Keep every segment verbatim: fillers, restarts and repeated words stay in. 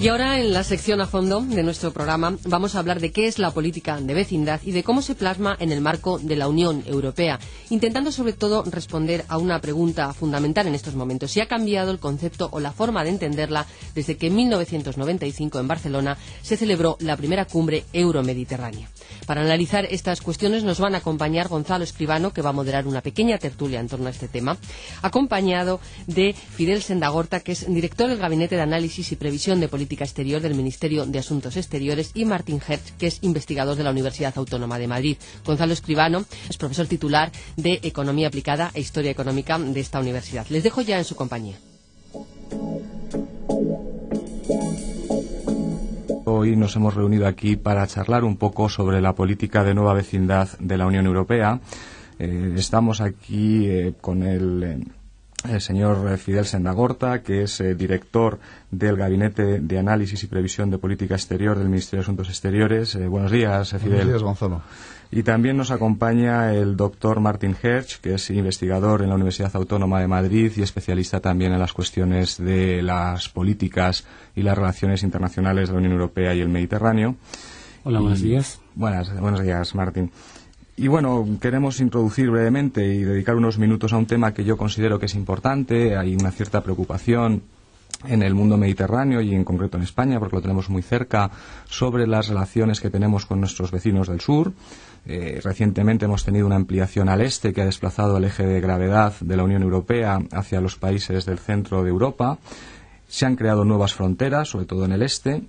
Y ahora, en la sección a fondo de nuestro programa, vamos a hablar de qué es la política de vecindad y de cómo se plasma en el marco de la Unión Europea, intentando sobre todo responder a una pregunta fundamental en estos momentos: si ha cambiado el concepto o la forma de entenderla desde que en mil novecientos noventa y cinco en Barcelona se celebró la primera cumbre euromediterránea. Para analizar estas cuestiones nos van a acompañar Gonzalo Escribano, que va a moderar una pequeña tertulia en torno a este tema, acompañado de Fidel Sendagorta, que es director del Gabinete de Análisis y Previsión de Política Exterior del Ministerio de Asuntos Exteriores, y Martin Hertz, que es investigador de la Universidad Autónoma de Madrid. Gonzalo Escribano es profesor titular de Economía Aplicada e Historia Económica de esta universidad. Les dejo ya en su compañía. Hoy nos hemos reunido aquí para charlar un poco sobre la política de nueva vecindad de la Unión Europea. Eh, estamos aquí eh, con el... Eh, el señor Fidel Sendagorta, que es eh, director del Gabinete de Análisis y Previsión de Política Exterior del Ministerio de Asuntos Exteriores. Eh, buenos días, eh, Fidel. Buenos días, Gonzalo. Y también nos acompaña el doctor Martin Hertz, que es investigador en la Universidad Autónoma de Madrid y especialista también en las cuestiones de las políticas y las relaciones internacionales de la Unión Europea y el Mediterráneo. Hola, buenos y, días. Buenas, buenos días, Martin. Y bueno, queremos introducir brevemente y dedicar unos minutos a un tema que yo considero que es importante. Hay una cierta preocupación en el mundo mediterráneo y en concreto en España, porque lo tenemos muy cerca, sobre las relaciones que tenemos con nuestros vecinos del sur. Eh, recientemente hemos tenido una ampliación al este que ha desplazado el eje de gravedad de la Unión Europea hacia los países del centro de Europa. Se han creado nuevas fronteras, sobre todo en el este.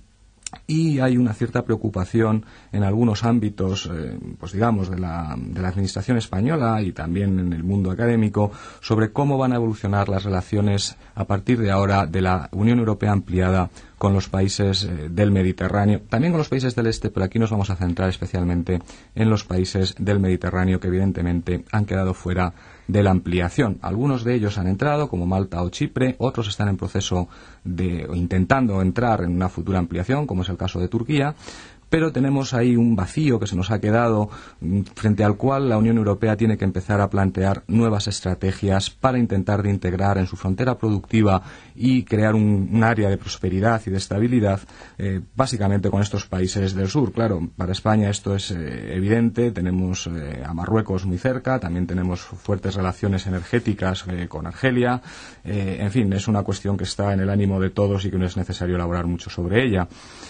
Y hay una cierta preocupación en algunos ámbitos, eh, pues digamos, de la, de la administración española y también en el mundo académico, sobre cómo van a evolucionar las relaciones a partir de ahora de la Unión Europea ampliada con los países eh, del Mediterráneo, también con los países del este, pero aquí nos vamos a centrar especialmente en los países del Mediterráneo que evidentemente han quedado fuera de la ampliación. Algunos de ellos han entrado, como Malta o Chipre, otros están en proceso de, o intentando entrar en una futura ampliación, como es el caso de Turquía, pero tenemos ahí un vacío que se nos ha quedado, frente al cual la Unión Europea tiene que empezar a plantear nuevas estrategias para intentar de integrar en su frontera productiva y crear un, un área de prosperidad y de estabilidad, eh, básicamente con estos países del sur. Claro, para España esto es eh, evidente. Tenemos eh, a Marruecos muy cerca, también tenemos fuertes relaciones energéticas eh, con Argelia. Eh, en fin, es una cuestión que está en el ánimo de todos y que no es necesario elaborar mucho sobre ella.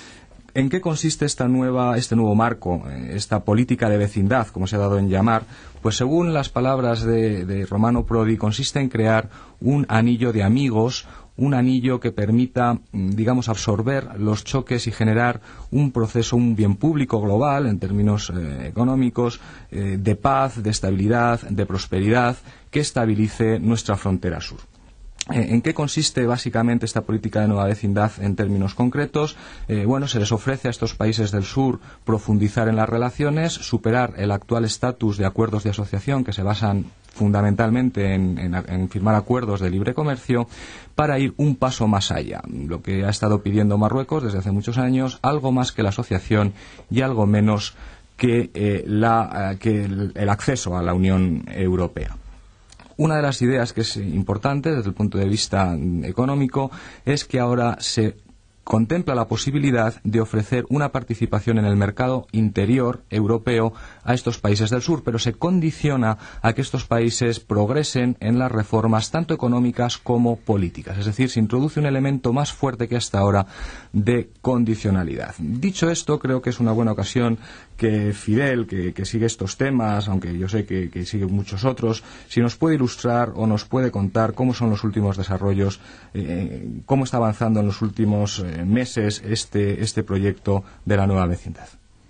¿En qué consiste esta nueva, este nuevo marco, esta política de vecindad, como se ha dado en llamar? Pues según las palabras de, de Romano Prodi, consiste en crear un anillo de amigos, un anillo que permita, digamos, absorber los choques y generar un proceso, un bien público global, en términos eh, económicos, eh, de paz, de estabilidad, de prosperidad, que estabilice nuestra frontera sur. ¿En qué consiste básicamente esta política de nueva vecindad en términos concretos? Eh, bueno, se les ofrece a estos países del sur profundizar en las relaciones, superar el actual estatus de acuerdos de asociación que se basan fundamentalmente en, en, en firmar acuerdos de libre comercio, para ir un paso más allá. Lo que ha estado pidiendo Marruecos desde hace muchos años, algo más que la asociación y algo menos que, eh, la, eh, que el, el acceso a la Unión Europea. Una de las ideas que es importante desde el punto de vista económico es que ahora se contempla la posibilidad de ofrecer una participación en el mercado interior europeo a estos países del sur, pero se condiciona a que estos países progresen en las reformas tanto económicas como políticas. Es decir, se introduce un elemento más fuerte que hasta ahora de condicionalidad. Dicho esto, creo que es una buena ocasión que Fidel, que, que sigue estos temas, aunque yo sé que, que sigue muchos otros, si nos puede ilustrar o nos puede contar cómo son los últimos desarrollos, eh, cómo está avanzando en los últimos eh, meses este, este proyecto de la nueva vecindad.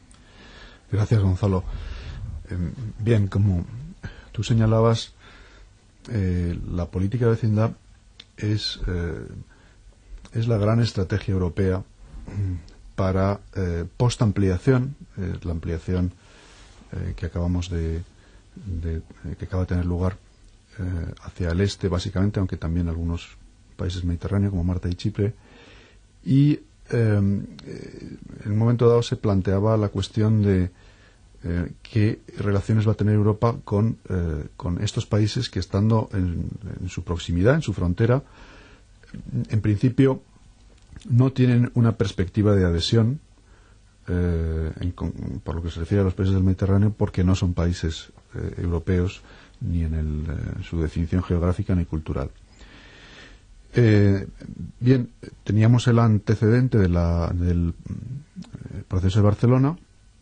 Gracias, Gonzalo. Eh, bien, como tú señalabas, eh, la política de vecindad es, eh, es la gran estrategia europea para eh, post-ampliación, eh, la ampliación eh, que acabamos de, de eh, que acaba de tener lugar eh, hacia el este, básicamente, aunque también algunos países mediterráneos como Malta y Chipre. Y eh, en un momento dado se planteaba la cuestión de eh, qué relaciones va a tener Europa con, eh, con estos países que, estando en, en su proximidad, en su frontera, en principio no tienen una perspectiva de adhesión eh, en, por lo que se refiere a los países del Mediterráneo, porque no son países eh, europeos ni en, el, en su definición geográfica ni cultural. Eh, bien, teníamos el antecedente de la, del proceso de Barcelona,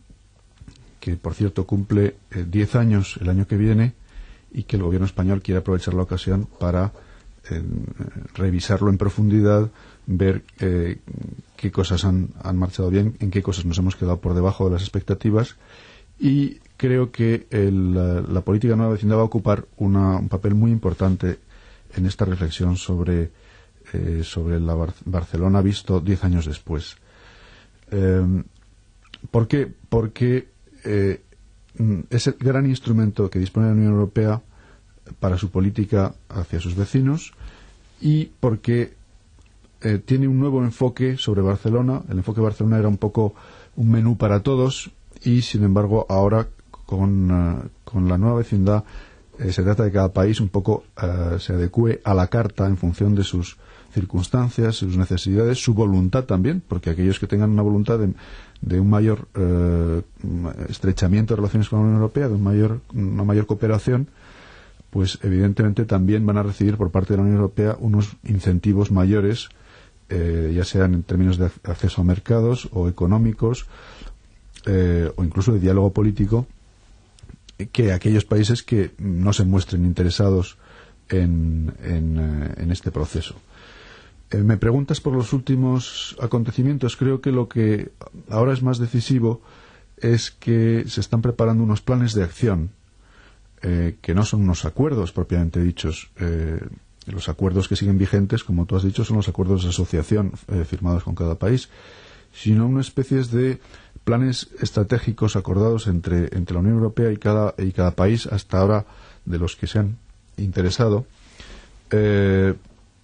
que por cierto cumple diez eh, años el año que viene, y que el gobierno español quiere aprovechar la ocasión para eh, revisarlo en profundidad, ver eh, qué cosas han, han marchado bien, en qué cosas nos hemos quedado por debajo de las expectativas, y creo que el, la, la política nueva vecindad va a ocupar una, un papel muy importante en esta reflexión sobre, eh, sobre la Bar- Barcelona visto diez años después. Eh, ¿Por qué? Porque eh, es el gran instrumento que dispone la Unión Europea para su política hacia sus vecinos, y porque eh, tiene un nuevo enfoque sobre Barcelona. El enfoque de Barcelona era un poco un menú para todos, y sin embargo ahora con, uh, con la nueva vecindad eh, se trata de que cada país un poco uh, se adecue a la carta en función de sus circunstancias, sus necesidades, su voluntad también, porque aquellos que tengan una voluntad de, de un mayor eh, estrechamiento de relaciones con la Unión Europea, de un mayor, una mayor cooperación, pues evidentemente también van a recibir por parte de la Unión Europea unos incentivos mayores, eh, ya sean en términos de acceso a mercados o económicos, eh, o incluso de diálogo político, que aquellos países que no se muestren interesados en, en, en este proceso. Eh, me preguntas por los últimos acontecimientos. Creo que lo que ahora es más decisivo es que se están preparando unos planes de acción eh, que no son unos acuerdos propiamente dichos. Eh, los acuerdos que siguen vigentes, como tú has dicho, son los acuerdos de asociación eh, firmados con cada país, sino una especie de planes estratégicos acordados entre, entre la Unión Europea y cada, y cada país hasta ahora de los que se han interesado, eh,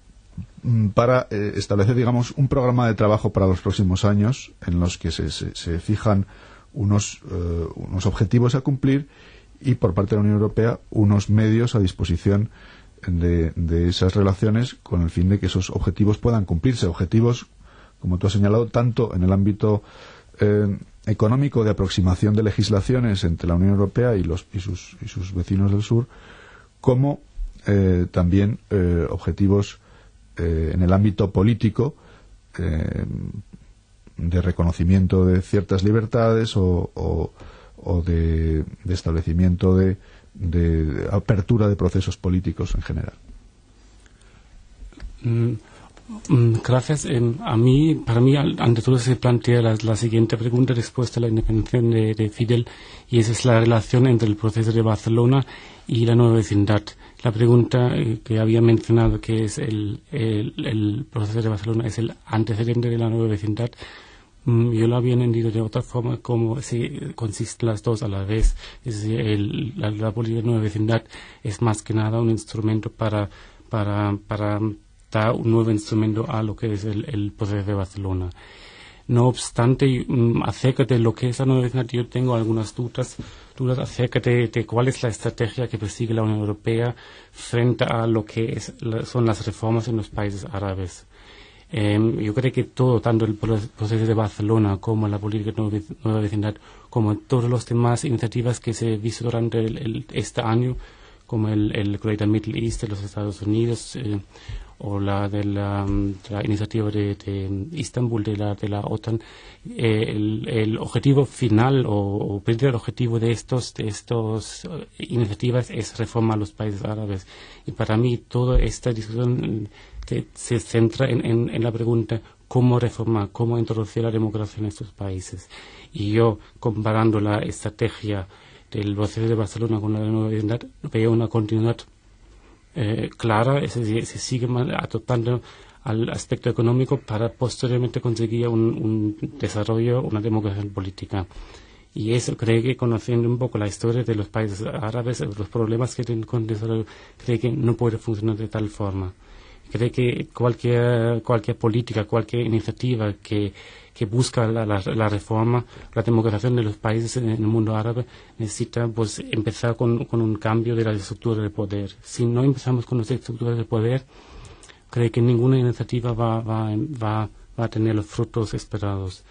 para eh, establecer, digamos, un programa de trabajo para los próximos años en los que se, se, se fijan unos, eh, unos objetivos a cumplir, y por parte de la Unión Europea unos medios a disposición de, de esas relaciones, con el fin de que esos objetivos puedan cumplirse. Objetivos, como tú has señalado, tanto en el ámbito eh, económico de aproximación de legislaciones entre la Unión Europea y, los, y, sus, y sus vecinos del sur, como eh, también eh, objetivos eh, en el ámbito político, eh, de reconocimiento de ciertas libertades o, o, o de, de establecimiento de, de, de apertura de procesos políticos en general. Mm. Gracias. Eh, a mí, para mí, ante todo se plantea la, la siguiente pregunta después de la independencia de, de Fidel, y esa es la relación entre el proceso de Barcelona y la nueva vecindad. La pregunta eh, que había mencionado, que es el, el, el proceso de Barcelona, es el antecedente de la nueva vecindad. Mm, yo lo había entendido de otra forma, como se consisten las dos a la vez. Es decir, el, la, la política de nueva vecindad es más que nada un instrumento para, para, para da un nuevo instrumento a lo que es el, el proceso de Barcelona. No obstante, um, acerca de lo que es la nueva vecindad, yo tengo algunas dudas, dudas acerca de, de cuál es la estrategia que persigue la Unión Europea frente a lo que es, la, son las reformas en los países árabes. Eh, yo creo que todo, tanto el proceso de Barcelona como la política de nueva vecindad, como todas las demás iniciativas que se han visto durante el, el, este año, como el, el Greater Middle East de los Estados Unidos, eh, o la de la, de la iniciativa de, de Istambul de la, de la OTAN, eh, el, el objetivo final o, o el objetivo de estos de estos uh, iniciativas es reformar los países árabes. Y para mí toda esta discusión te, se centra en, en, en la pregunta cómo reformar, cómo introducir la democracia en estos países. Y yo, comparando la estrategia del proceso de Barcelona con la de nueva vecindad, veo una continuidad Eh, clara, es decir, se sigue adoptando al aspecto económico para posteriormente conseguir un, un desarrollo, una democracia política. Y eso creo que, conociendo un poco la historia de los países árabes, los problemas que tienen con desarrollo, creo que no puede funcionar de tal forma. Creo que cualquier, cualquier política, cualquier iniciativa que, que busca la, la, la reforma, la democracización de los países en el mundo árabe, necesita pues empezar con, con un cambio de la estructura de poder. Si no empezamos con las estructuras de poder, creo que ninguna iniciativa va, va, va, va va a tener los frutos esperados.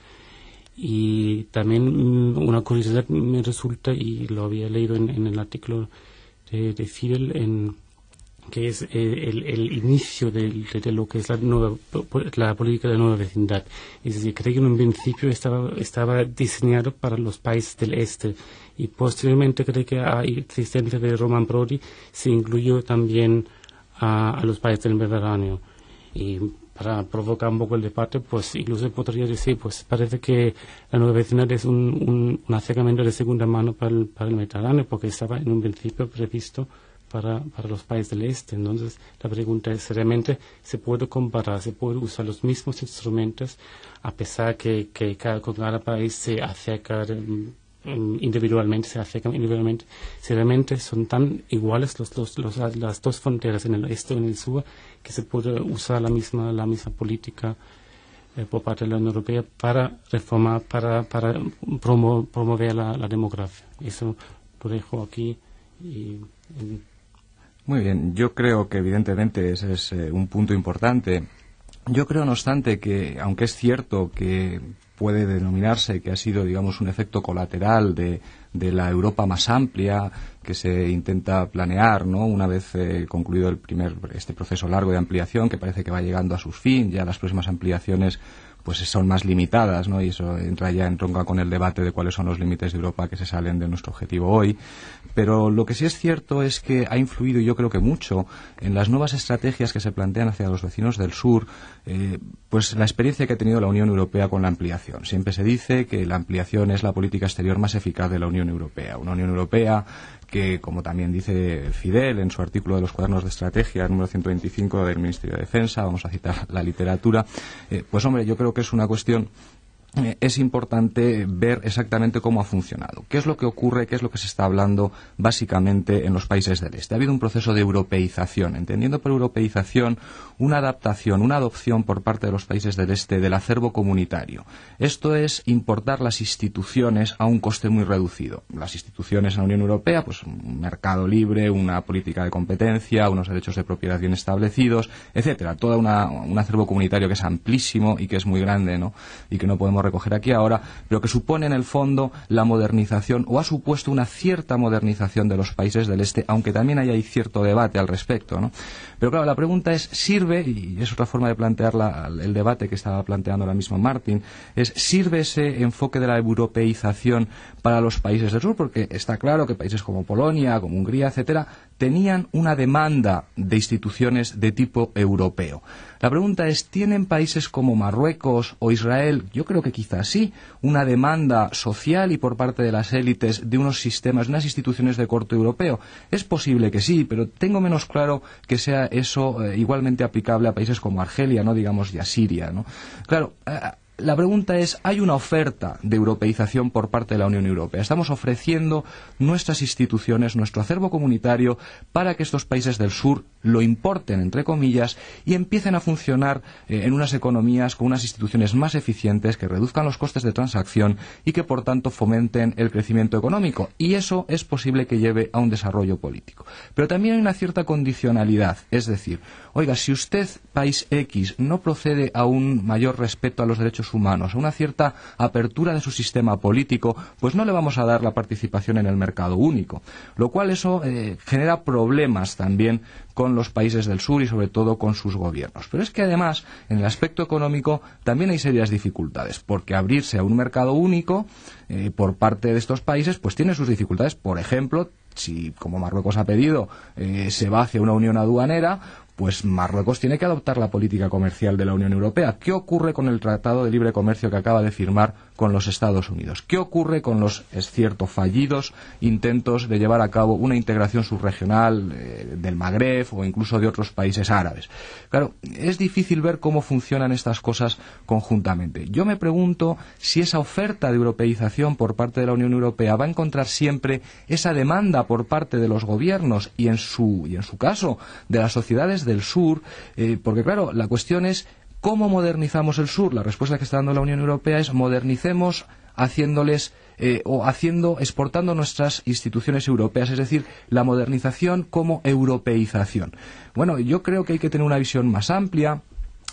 Y también una curiosidad me resulta, y lo había leído en, en el artículo de, de Fidel, en, que es el, el inicio de, de, de lo que es la, nueva, la política de la nueva vecindad. Es decir, creo que en un principio estaba, estaba diseñado para los países del este, y posteriormente creo que a existencia de Roman Prodi se incluyó también a, a los países del Mediterráneo. Y para provocar un poco el debate, pues incluso podría decir, pues parece que la nueva vecindad es un, un, un acercamiento de segunda mano para el, para el Mediterráneo, porque estaba en un principio previsto para, para los países del este. Entonces, la pregunta es, ¿realmente se puede comparar, se puede usar los mismos instrumentos, a pesar que, que cada, con cada país se acerca de, individualmente, se acercan individualmente, si realmente son tan iguales los, los, los, las dos fronteras en el este y en el sur, que se puede usar la misma, la misma política eh, por parte de la Unión Europea para reformar, para, para promo, promover la, la democracia. Eso lo dejo aquí. Y, y... Muy bien, yo creo que evidentemente ese es eh, un punto importante. Yo creo, no obstante, que aunque es cierto que puede denominarse que ha sido, digamos, un efecto colateral de, de la Europa más amplia que se intenta planear, ¿no? Una vez eh, concluido el primer este proceso largo de ampliación, que parece que va llegando a su fin, ya las próximas ampliaciones pues son más limitadas, ¿no? Y eso entra ya en tronca con el debate de cuáles son los límites de Europa que se salen de nuestro objetivo hoy. Pero lo que sí es cierto es que ha influido, yo creo que mucho, en las nuevas estrategias que se plantean hacia los vecinos del sur, eh, pues la experiencia que ha tenido la Unión Europea con la ampliación. Siempre se dice que la ampliación es la política exterior más eficaz de la Unión Europea. Una Unión Europea que, como también dice Fidel en su artículo de los cuadernos de estrategia, número ciento veinticinco del Ministerio de Defensa, vamos a citar la literatura, eh, pues hombre, yo creo que es una cuestión, eh, es importante ver exactamente cómo ha funcionado, qué es lo que ocurre, qué es lo que se está hablando básicamente en los países del este. Ha habido un proceso de europeización, entendiendo por europeización una adaptación, una adopción por parte de los países del este del acervo comunitario. Esto es importar las instituciones a un coste muy reducido. Las instituciones en la Unión Europea, pues un mercado libre, una política de competencia, unos derechos de propiedad bien establecidos, etcétera. Todo una, un acervo comunitario que es amplísimo y que es muy grande, ¿no? Y que no podemos recoger aquí ahora, pero que supone en el fondo la modernización, o ha supuesto una cierta modernización de los países del este, aunque también hay, hay cierto debate al respecto, ¿no? Pero claro, la pregunta es, ¿sirve, y es otra forma de plantear la, el debate que estaba planteando ahora mismo Martin, es, ¿sirve ese enfoque de la europeización para los países del sur? Porque está claro que países como Polonia, como Hungría, etcétera, tenían una demanda de instituciones de tipo europeo. La pregunta es, ¿tienen países como Marruecos o Israel, yo creo que quizás sí, una demanda social y por parte de las élites de unos sistemas, de unas instituciones de corte europeo? Es posible que sí, pero tengo menos claro que sea eso eh, igualmente aplicable a países como Argelia, no digamos ya Siria, ¿no? Claro, eh, la pregunta es, ¿hay una oferta de europeización por parte de la Unión Europea? Estamos ofreciendo nuestras instituciones, nuestro acervo comunitario, para que estos países del sur lo importen, entre comillas, y empiecen a funcionar eh, en unas economías con unas instituciones más eficientes, que reduzcan los costes de transacción y que, por tanto, fomenten el crecimiento económico. Y eso es posible que lleve a un desarrollo político. Pero también hay una cierta condicionalidad, es decir, oiga, si usted, país X, no procede a un mayor respeto a los derechos humanos, a una cierta apertura de su sistema político, pues no le vamos a dar la participación en el mercado único. Lo cual eso eh, genera problemas también con los países del sur y sobre todo con sus gobiernos. Pero es que además, en el aspecto económico, también hay serias dificultades, porque abrirse a un mercado único eh, por parte de estos países, pues tiene sus dificultades. Por ejemplo, si, como Marruecos ha pedido, eh, se va hacia una unión aduanera, pues Marruecos tiene que adoptar la política comercial de la Unión Europea. ¿Qué ocurre con el Tratado de Libre Comercio que acaba de firmar con los Estados Unidos? ¿Qué ocurre con los, es cierto, fallidos intentos de llevar a cabo una integración subregional eh, del Magreb o incluso de otros países árabes? Claro, es difícil ver cómo funcionan estas cosas conjuntamente. Yo me pregunto si esa oferta de europeización por parte de la Unión Europea va a encontrar siempre esa demanda por parte de los gobiernos y en su, y en su caso de las sociedades del sur, eh, porque claro, la cuestión es ¿cómo modernizamos el sur? La respuesta que está dando la Unión Europea es modernicemos haciéndoles eh, o haciendo, exportando nuestras instituciones europeas, es decir, la modernización como europeización. Bueno, yo creo que hay que tener una visión más amplia.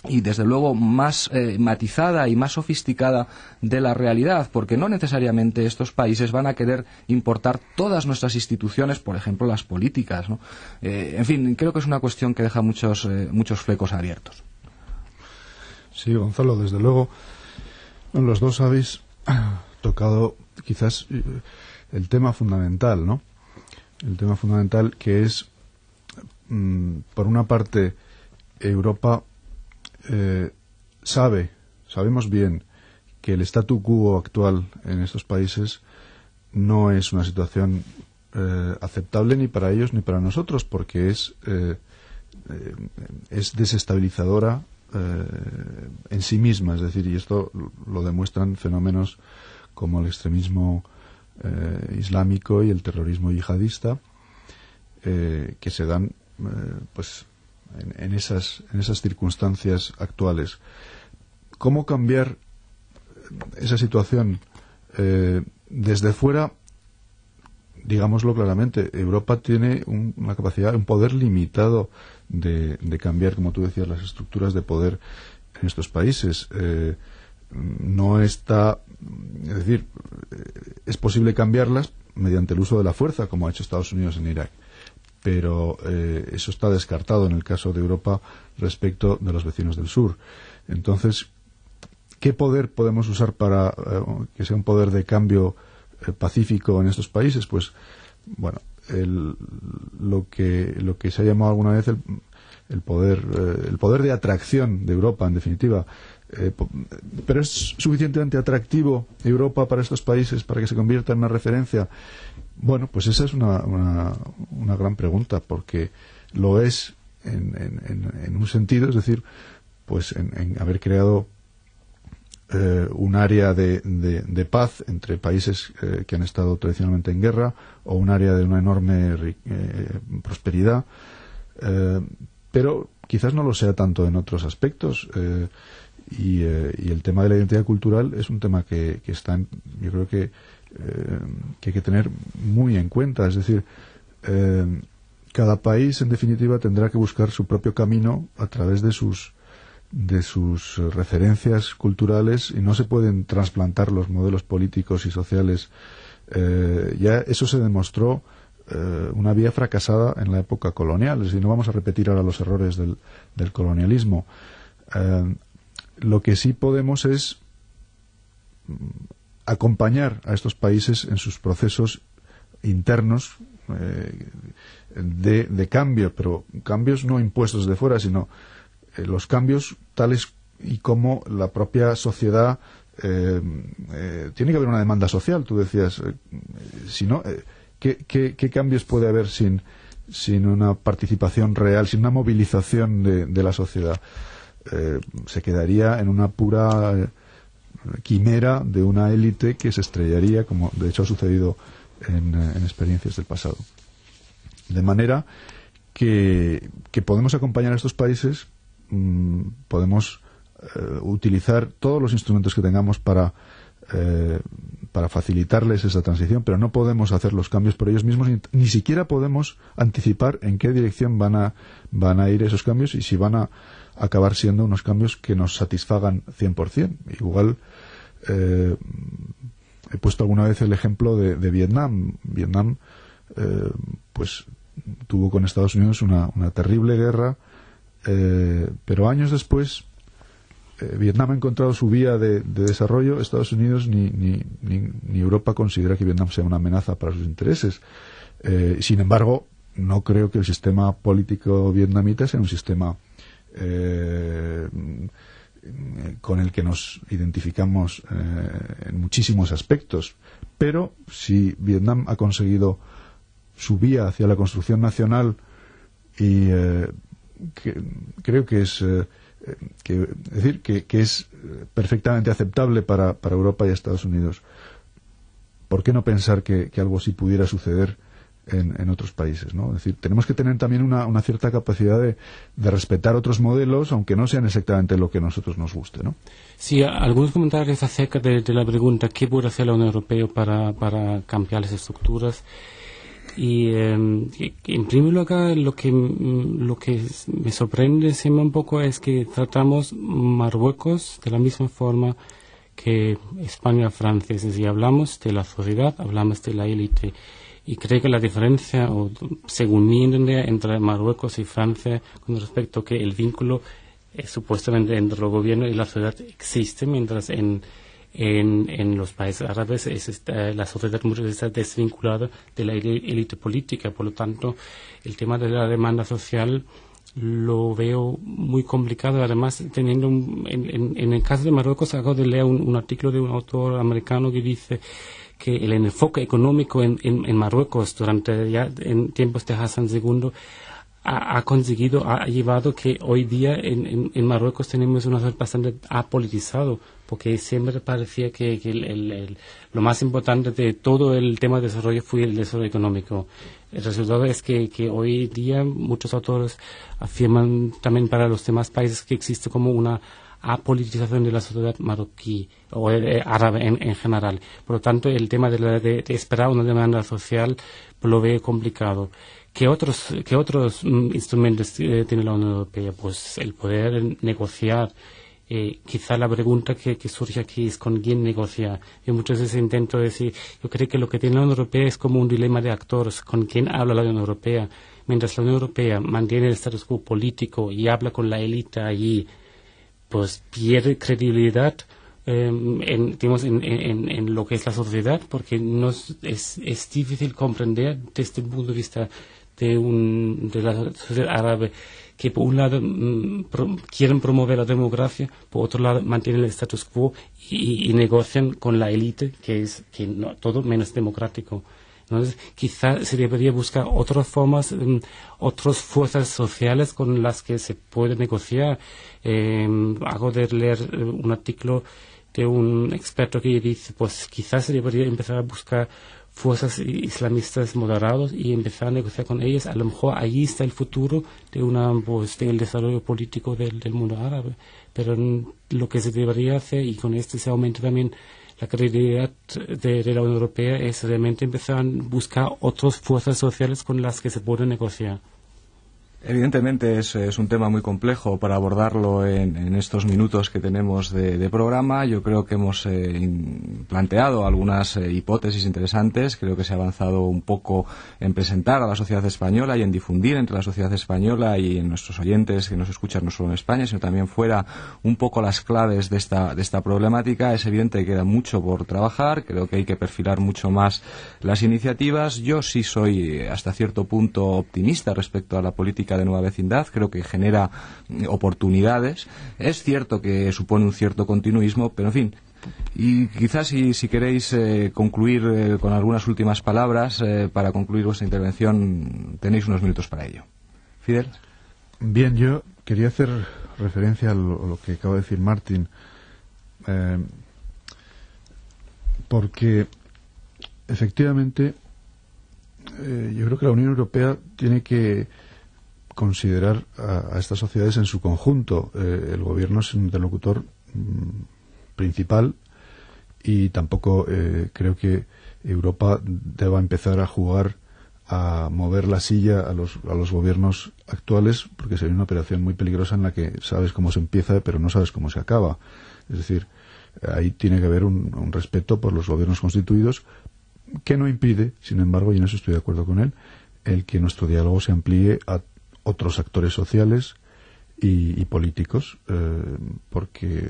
y desde luego más eh, matizada y más sofisticada de la realidad, porque no necesariamente estos países van a querer importar todas nuestras instituciones, por ejemplo las políticas, ¿no? Eh, en fin, creo que es una cuestión que deja muchos, eh, muchos flecos abiertos. Sí, Gonzalo, desde luego los dos habéis tocado quizás el tema fundamental, ¿no? El tema fundamental que es, mmm, por una parte, Europa Eh, sabe, sabemos bien que el statu quo actual en estos países no es una situación eh, aceptable ni para ellos ni para nosotros, porque es eh, eh, es desestabilizadora eh, en sí misma, es decir, y esto lo demuestran fenómenos como el extremismo eh, islámico y el terrorismo yihadista eh, que se dan eh, pues En, en, esas, en esas circunstancias actuales. ¿Cómo cambiar esa situación? Eh, desde fuera, digámoslo claramente, Europa tiene un, una capacidad, un poder limitado de, de cambiar, como tú decías, las estructuras de poder en estos países. Eh, no está, es decir, es posible cambiarlas mediante el uso de la fuerza, como ha hecho Estados Unidos en Irak. Pero eh, eso está descartado en el caso de Europa respecto de los vecinos del sur. Entonces, ¿qué poder podemos usar para eh, que sea un poder de cambio eh, pacífico en estos países? Pues, bueno, el, lo que lo que se ha llamado alguna vez el, el poder eh, el poder de atracción de Europa, en definitiva. Eh, pero es suficientemente atractivo Europa para estos países para que se convierta en una referencia. Bueno, pues esa es una, una, una gran pregunta, porque lo es en, en, en un sentido, es decir, pues en, en haber creado eh, un área de, de, de paz entre países eh, que han estado tradicionalmente en guerra, o un área de una enorme eh, prosperidad, eh, pero quizás no lo sea tanto en otros aspectos. Eh, y, eh, y el tema de la identidad cultural es un tema que, que está, en, yo creo que Eh, que hay que tener muy en cuenta. Es decir, eh, cada país en definitiva tendrá que buscar su propio camino a través de sus de sus referencias culturales, y no se pueden trasplantar los modelos políticos y sociales. Eh, ya eso se demostró eh, una vía fracasada en la época colonial. Es decir, no vamos a repetir ahora los errores del, del colonialismo. Eh, lo que sí podemos es acompañar a estos países en sus procesos internos eh, de, de cambio, pero cambios no impuestos de fuera, sino eh, los cambios tales y como la propia sociedad eh, eh, tiene que haber una demanda social. Tú decías, eh, si no, eh, ¿qué, qué, ¿qué cambios puede haber sin, sin una participación real, sin una movilización de, de la sociedad? Eh, se quedaría en una pura eh, quimera de una élite que se estrellaría, como de hecho ha sucedido en, en experiencias del pasado. De manera que, que podemos acompañar a estos países, mmm, podemos eh, utilizar todos los instrumentos que tengamos para, eh, para facilitarles esa transición, pero no podemos hacer los cambios por ellos mismos, ni, ni siquiera podemos anticipar en qué dirección van a, van a ir esos cambios y si van a acabar siendo unos cambios que nos satisfagan cien por ciento. Igual eh, he puesto alguna vez el ejemplo de, de Vietnam. Vietnam eh, pues tuvo con Estados Unidos una, una terrible guerra, eh, pero años después eh, Vietnam ha encontrado su vía de, de desarrollo. Estados Unidos ni, ni, ni, ni Europa considera que Vietnam sea una amenaza para sus intereses. Eh, sin embargo, no creo que el sistema político vietnamita sea un sistema Eh, con el que nos identificamos eh, en muchísimos aspectos, pero si Vietnam ha conseguido su vía hacia la construcción nacional, y eh, que, creo que es eh, que, es decir que, que es perfectamente aceptable para, para Europa y Estados Unidos, ¿por qué no pensar que, que algo así pudiera suceder En, en otros países, ¿no? Es decir, tenemos que tener también una, una cierta capacidad de, de respetar otros modelos, aunque no sean exactamente lo que a nosotros nos guste, ¿no? Sí, algunos comentarios acerca de, de la pregunta ¿qué puede hacer la Unión Europea para, para cambiar las estructuras? Y eh, en primer lugar, lo que, lo que me sorprende siempre un poco es que tratamos Marruecos de la misma forma que España, Francia. Es decir, hablamos de la sociedad, hablamos de la élite. Y creo que la diferencia, o según mi entender, entre Marruecos y Francia con respecto a que el vínculo eh, supuestamente entre el gobierno y la sociedad existe, mientras en En, en los países árabes es esta, la sociedad muchas veces está desvinculada de la élite política. Por lo tanto, el tema de la demanda social lo veo muy complicado. Además, teniendo un, en, en, en el caso de Marruecos, acabo de leer un, un artículo de un autor americano que dice que el enfoque económico en, en, en Marruecos durante ya en tiempos de Hassan segundo ha, ha conseguido, ha llevado que hoy día en, en, en Marruecos tenemos una sociedad bastante apolitizado, porque siempre parecía que, que el, el, el, lo más importante de todo el tema de desarrollo fue el desarrollo económico. El resultado es que, que hoy día muchos autores afirman también para los demás países que existe como una apolitización de la sociedad marroquí o eh, árabe en, en general. Por lo tanto, el tema de, la, de, de esperar una demanda social lo veo complicado. ¿Qué otros, qué otros mm, instrumentos eh, tiene la Unión Europea? Pues el poder negociar. Eh, quizá la pregunta que, que surge aquí es con quién negociar. Yo muchas veces intento decir, yo creo que lo que tiene la Unión Europea es como un dilema de actores, con quién habla la Unión Europea. Mientras la Unión Europea mantiene el status quo político y habla con la élite allí, pues pierde credibilidad eh, en, digamos, en, en, en lo que es la sociedad, porque no es, es, es difícil comprender desde el punto de vista de, un, de la sociedad árabe que por un lado mmm, pro, quieren promover la democracia, por otro lado mantienen el status quo y, y negocian con la élite, que es que no, todo menos democrático. Entonces, quizá se debería buscar otras formas, um, otras fuerzas sociales con las que se puede negociar. Eh, hago de leer un artículo de un experto que dice, pues quizás se debería empezar a buscar fuerzas islamistas moderados y empezar a negociar con ellas. A lo mejor ahí está el futuro de una pues del desarrollo político del, del mundo árabe. Pero lo que se debería hacer, y con esto se aumenta también la credibilidad de, de la Unión Europea, es realmente empezar a buscar otras fuerzas sociales con las que se puede negociar. Evidentemente es, es un tema muy complejo para abordarlo en, en estos minutos que tenemos de, de programa. Yo creo que hemos eh, in, planteado algunas eh, hipótesis interesantes. Creo que se ha avanzado un poco en presentar a la sociedad española y en difundir entre la sociedad española y en nuestros oyentes que nos escuchan no solo en España, sino también fuera, un poco las claves de esta, de esta problemática. Es evidente que queda mucho por trabajar. Creo que hay que perfilar mucho más las iniciativas. Yo sí soy hasta cierto punto optimista respecto a la política de nueva vecindad. Creo que genera oportunidades. Es cierto que supone un cierto continuismo, pero en fin. Y quizás si, si queréis eh, concluir eh, con algunas últimas palabras eh, para concluir vuestra intervención, tenéis unos minutos para ello. Fidel. Bien, yo quería hacer referencia a lo, a lo que acaba de decir Martín, eh, porque efectivamente eh, yo creo que la Unión Europea tiene que considerar a, a estas sociedades en su conjunto. Eh, el gobierno es un interlocutor mmm, principal y tampoco eh, creo que Europa deba empezar a jugar a mover la silla a los, a los gobiernos actuales, porque sería una operación muy peligrosa en la que sabes cómo se empieza pero no sabes cómo se acaba. Es decir, ahí tiene que haber un, un respeto por los gobiernos constituidos, que no impide, sin embargo, y en eso estoy de acuerdo con él, el que nuestro diálogo se amplíe a otros actores sociales y, y políticos, eh, porque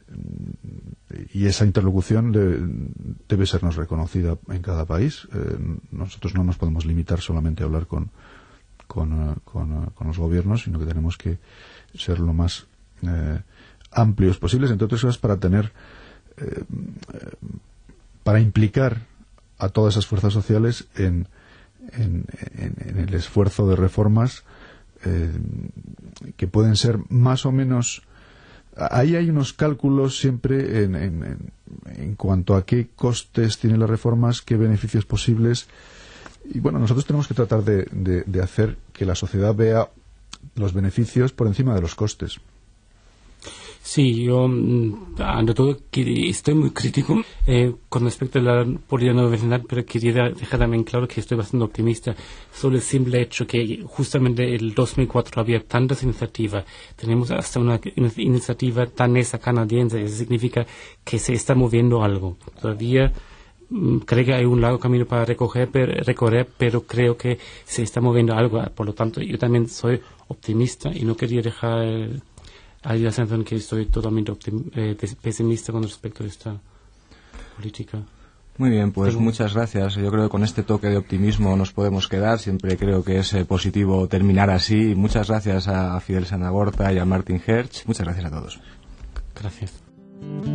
y esa interlocución de, debe sernos reconocida en cada país. Eh, nosotros no nos podemos limitar solamente a hablar con con, uh, con, uh, con los gobiernos, sino que tenemos que ser lo más eh, amplios posibles, entre otras cosas para tener eh, para implicar a todas esas fuerzas sociales en, en, en, en el esfuerzo de reformas eh, que pueden ser más o menos. Ahí hay unos cálculos siempre en, en, en, en cuanto a qué costes tienen las reformas, qué beneficios posibles. Y bueno, nosotros tenemos que tratar de, de, de hacer que la sociedad vea los beneficios por encima de los costes. Sí, yo, ante todo, estoy muy crítico eh, con respecto a la política de vecindad, pero quería dejar también claro que estoy bastante optimista. Solo el simple hecho que justamente el dos mil cuatro había tantas iniciativas, tenemos hasta una in iniciativa danesa canadiense, eso significa que se está moviendo algo. Todavía creo que hay un largo camino para recoger, per, recorrer, pero creo que se está moviendo algo. Por lo tanto, yo también soy optimista y no quería dejar hay la sensación que estoy totalmente eh, pesimista con respecto a esta política. Muy bien, pues Pero... muchas gracias. Yo creo que con este toque de optimismo nos podemos quedar. Siempre creo que es eh, positivo terminar así. Muchas gracias a Fidel Sanagorta y a Martin Hertz. Muchas gracias a todos. Gracias.